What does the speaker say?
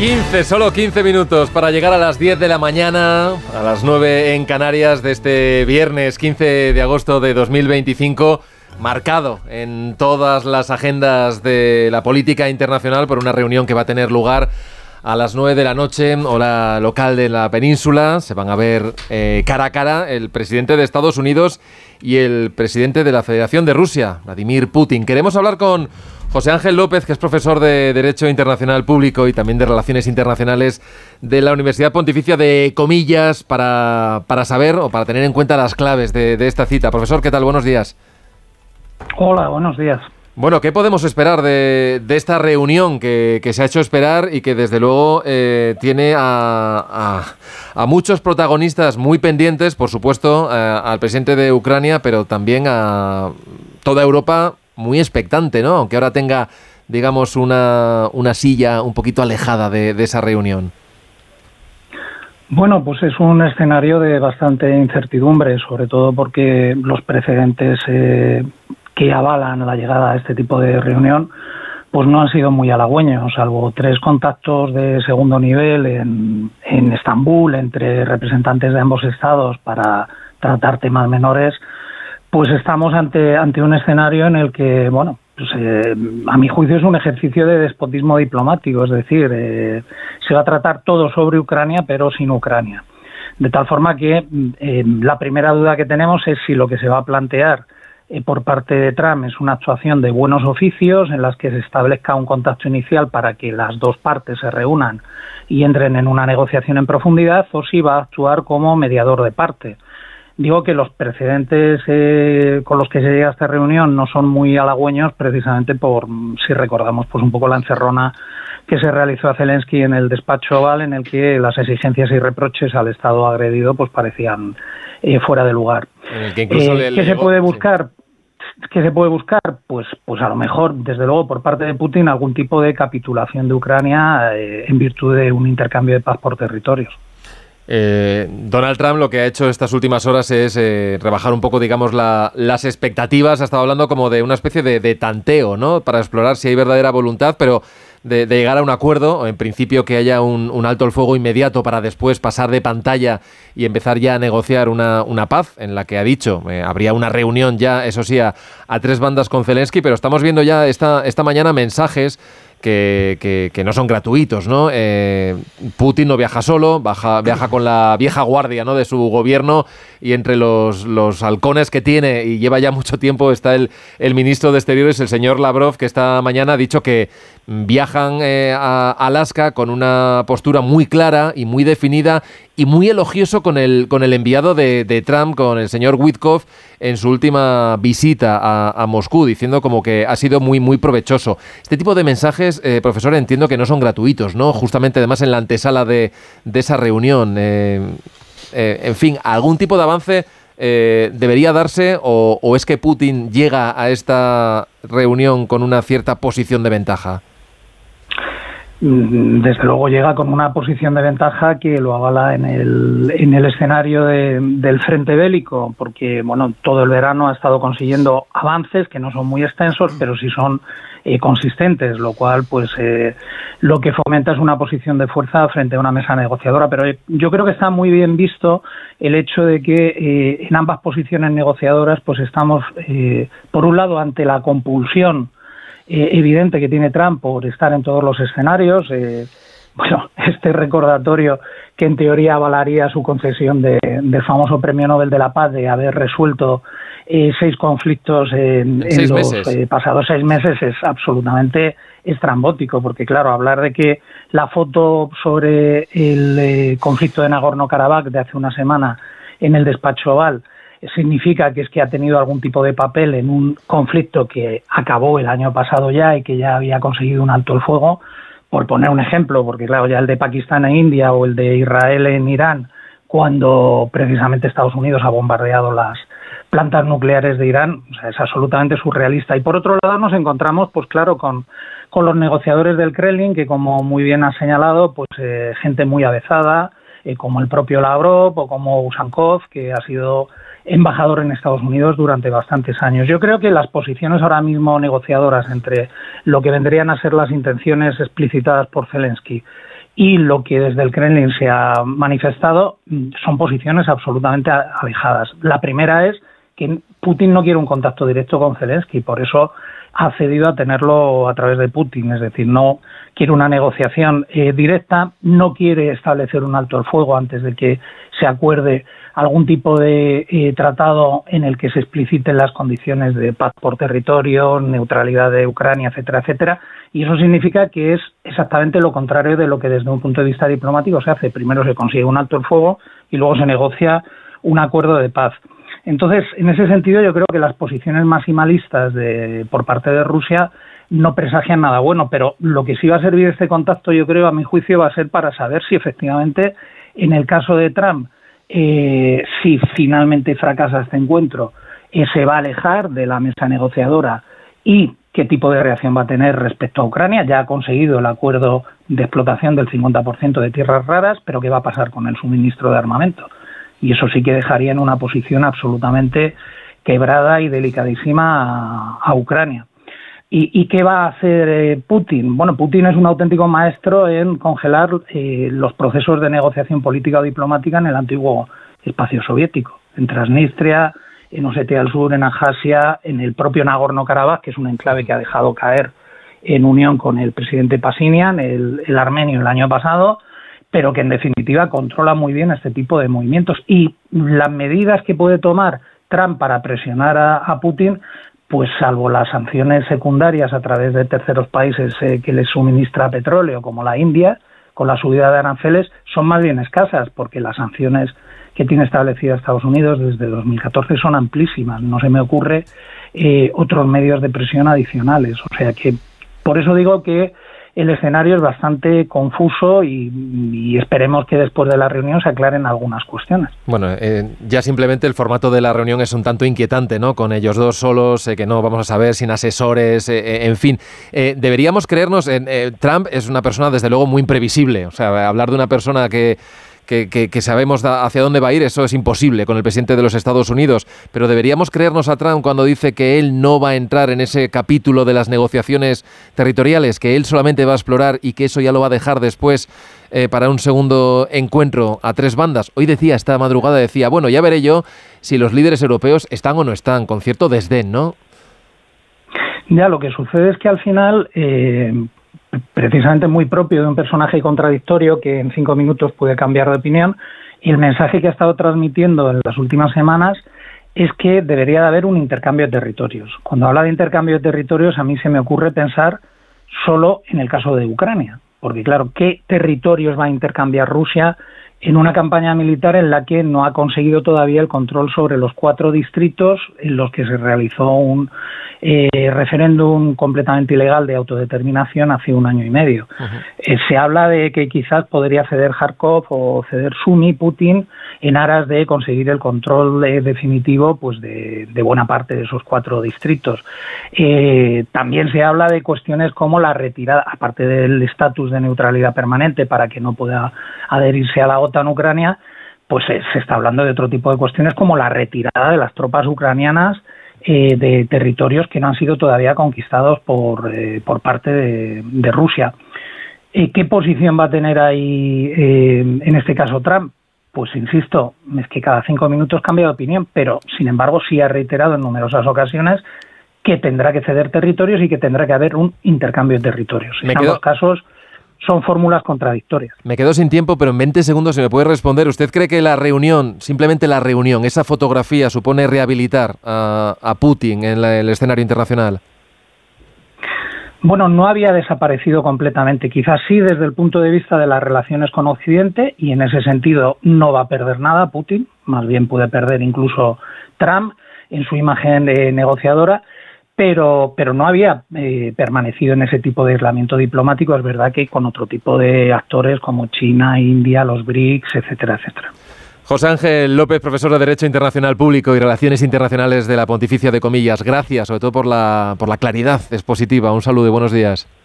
Solo 15 minutos para llegar a las 10 de la mañana, a las 9 en Canarias de este viernes 15 de agosto de 2025, marcado en todas las agendas de la política internacional por una reunión que va a tener lugar a las 9 de la noche, hora local de la península. Se van a ver cara a cara el presidente de Estados Unidos y el presidente de la Federación de Rusia, Vladimir Putin. Queremos hablar con José Ángel López, que es profesor de Derecho Internacional Público y también de Relaciones Internacionales de la Universidad Pontificia de Comillas, para saber o para tener en cuenta las claves de esta cita. Profesor, ¿qué tal? Buenos días. Hola, buenos días. Bueno, ¿qué podemos esperar de esta reunión que se ha hecho esperar y que desde luego tiene a muchos protagonistas muy pendientes, por supuesto, al presidente de Ucrania, pero también a toda Europa muy expectante, ¿no? Aunque ahora tenga, digamos, una silla un poquito alejada de esa reunión. Bueno, pues es un escenario de bastante incertidumbre, sobre todo porque los precedentes que avalan la llegada a este tipo de reunión pues no han sido muy halagüeños, salvo 3 contactos de segundo nivel en Estambul entre representantes de ambos estados para tratar temas menores. Pues estamos ante un escenario en el que, bueno, pues, a mi juicio es un ejercicio de despotismo diplomático, es decir, se va a tratar todo sobre Ucrania, pero sin Ucrania. De tal forma que la primera duda que tenemos es si lo que se va a plantear por parte de Trump es una actuación de buenos oficios en las que se establezca un contacto inicial para que las dos partes se reúnan y entren en una negociación en profundidad, o si va a actuar como mediador de parte. Digo que los precedentes con los que se llega a esta reunión no son muy halagüeños, precisamente por, si recordamos, pues un poco la encerrona que se realizó a Zelensky en el despacho Oval, en el que las exigencias y reproches al Estado agredido pues parecían fuera de lugar. ¿Qué se puede buscar? Sí. ¿Qué se puede buscar? Pues a lo mejor, desde luego, por parte de Putin, algún tipo de capitulación de Ucrania en virtud de un intercambio de paz por territorios. Donald Trump lo que ha hecho estas últimas horas es rebajar un poco, digamos, las expectativas. Ha estado hablando como de una especie de tanteo, ¿no? Para explorar si hay verdadera voluntad, pero de llegar a un acuerdo, en principio que haya un alto el fuego inmediato para después pasar de pantalla y empezar ya a negociar una paz, en la que ha dicho habría una reunión ya, eso sí, a 3 bandas con Zelensky, pero estamos viendo ya esta mañana mensajes que no son gratuitos, ¿no? Putin no viaja solo, viaja con la vieja guardia, ¿no?, de su gobierno, y entre los halcones que tiene y lleva ya mucho tiempo está el ministro de Exteriores, el señor Lavrov, que esta mañana ha dicho que viajan a Alaska con una postura muy clara y muy definida y muy elogioso con el enviado de Trump, con el señor Witkoff, en su última visita a Moscú, diciendo como que ha sido muy, muy provechoso. Este tipo de mensajes, profesor, entiendo que no son gratuitos, ¿no? Justamente, además, en la antesala de esa reunión. En fin, ¿algún tipo de avance debería darse o es que Putin llega a esta reunión con una cierta posición de ventaja? Desde luego llega con una posición de ventaja que lo avala en el escenario del frente bélico, porque bueno, todo el verano ha estado consiguiendo avances que no son muy extensos, pero sí son consistentes, lo cual pues lo que fomenta es una posición de fuerza frente a una mesa negociadora. Pero yo creo que está muy bien visto el hecho de que en ambas posiciones negociadoras pues estamos por un lado ante la compulsión evidente que tiene Trump por estar en todos los escenarios. Bueno, este recordatorio que en teoría avalaría su concesión del famoso Premio Nobel de la Paz, de haber resuelto 6 conflictos en los pasados 6 meses, es absolutamente estrambótico, porque claro, hablar de que la foto sobre el conflicto de Nagorno-Karabaj de hace una semana en el despacho Oval significa que es que ha tenido algún tipo de papel en un conflicto que acabó el año pasado ya y que ya había conseguido un alto el fuego, por poner un ejemplo, porque claro, ya el de Pakistán e India o el de Israel en Irán, cuando precisamente Estados Unidos ha bombardeado las plantas nucleares de Irán, o sea, es absolutamente surrealista. Y por otro lado nos encontramos, pues claro, con los negociadores del Kremlin, que como muy bien ha señalado, pues gente muy avezada, como el propio Lavrov o como Usankov, que ha sido embajador en Estados Unidos durante bastantes años. Yo creo que las posiciones ahora mismo negociadoras entre lo que vendrían a ser las intenciones explicitadas por Zelensky y lo que desde el Kremlin se ha manifestado son posiciones absolutamente alejadas. La primera es que Putin no quiere un contacto directo con Zelensky, por eso ha cedido a tenerlo a través de Putin, es decir, no quiere una negociación directa, no quiere establecer un alto el fuego antes de que se acuerde algún tipo de tratado en el que se expliciten las condiciones de paz por territorio, neutralidad de Ucrania, etcétera, etcétera, y eso significa que es exactamente lo contrario de lo que desde un punto de vista diplomático se hace. Primero se consigue un alto el fuego y luego se negocia un acuerdo de paz. Entonces, en ese sentido, yo creo que las posiciones maximalistas por parte de Rusia no presagian nada bueno, pero lo que sí va a servir este contacto, yo creo, a mi juicio, va a ser para saber si efectivamente, en el caso de Trump, si finalmente fracasa este encuentro, se va a alejar de la mesa negociadora y qué tipo de reacción va a tener respecto a Ucrania. Ya ha conseguido el acuerdo de explotación del 50% de tierras raras, pero ¿qué va a pasar con el suministro de armamento? Y eso sí que dejaría en una posición absolutamente quebrada y delicadísima a Ucrania. ¿Y qué va a hacer Putin? Bueno, Putin es un auténtico maestro en congelar los procesos de negociación política o diplomática en el antiguo espacio soviético, en Transnistria, en Osetia del Sur, en Abjasia, en el propio Nagorno-Karabaj, que es un enclave que ha dejado caer en unión con el presidente Pashinyan, el armenio, el año pasado, pero que en definitiva controla muy bien este tipo de movimientos. Y las medidas que puede tomar Trump para presionar a Putin, pues salvo las sanciones secundarias a través de terceros países que les suministra petróleo, como la India, con la subida de aranceles, son más bien escasas, porque las sanciones que tiene establecidas Estados Unidos desde 2014 son amplísimas. No se me ocurre otros medios de presión adicionales. O sea que por eso digo que el escenario es bastante confuso y esperemos que después de la reunión se aclaren algunas cuestiones. Bueno, ya simplemente el formato de la reunión es un tanto inquietante, ¿no? Con ellos dos solos, que no vamos a saber, sin asesores, en fin. Deberíamos creernos, Trump es una persona desde luego muy imprevisible. O sea, hablar de una persona que sabemos hacia dónde va a ir, eso es imposible con el presidente de los Estados Unidos, pero deberíamos creernos a Trump cuando dice que él no va a entrar en ese capítulo de las negociaciones territoriales, que él solamente va a explorar y que eso ya lo va a dejar después para un segundo encuentro a tres bandas. Hoy decía, esta madrugada decía, bueno, ya veré yo si los líderes europeos están o no están, con cierto desdén, ¿no? Ya, lo que sucede es que al final precisamente muy propio de un personaje contradictorio que en 5 minutos puede cambiar de opinión, y el mensaje que ha estado transmitiendo en las últimas semanas es que debería de haber un intercambio de territorios. Cuando habla de intercambio de territorios, a mí se me ocurre pensar solo en el caso de Ucrania, porque claro, ¿qué territorios va a intercambiar Rusia en una campaña militar en la que no ha conseguido todavía el control sobre los 4 distritos en los que se realizó un referéndum completamente ilegal de autodeterminación hace 1 año y medio? Uh-huh. Se habla de que quizás podría ceder Kharkov o ceder Sumy Putin en aras de conseguir el control definitivo pues de buena parte de esos 4 distritos. También se habla de cuestiones como la retirada, aparte del estatus de neutralidad permanente para que no pueda adherirse a la OTAN Ucrania, pues se está hablando de otro tipo de cuestiones como la retirada de las tropas ucranianas de territorios que no han sido todavía conquistados por parte de Rusia. ¿Qué posición va a tener ahí en este caso Trump? Pues insisto, es que cada 5 minutos cambia de opinión, pero sin embargo sí ha reiterado en numerosas ocasiones que tendrá que ceder territorios y que tendrá que haber un intercambio de territorios. En ambos casos son fórmulas contradictorias. Me quedo sin tiempo, pero en 20 segundos se me puede responder. ¿Usted cree que la reunión, simplemente la reunión, esa fotografía supone rehabilitar a Putin en el escenario internacional? Bueno, no había desaparecido completamente. Quizás sí desde el punto de vista de las relaciones con Occidente, y en ese sentido no va a perder nada Putin, más bien puede perder incluso Trump en su imagen negociadora, pero no había permanecido en ese tipo de aislamiento diplomático. Es verdad que con otro tipo de actores como China, India, los BRICS, etcétera, etcétera. José Ángel López, profesor de Derecho Internacional Público y Relaciones Internacionales de la Pontificia de Comillas. Gracias, sobre todo por la claridad expositiva. Un saludo y buenos días.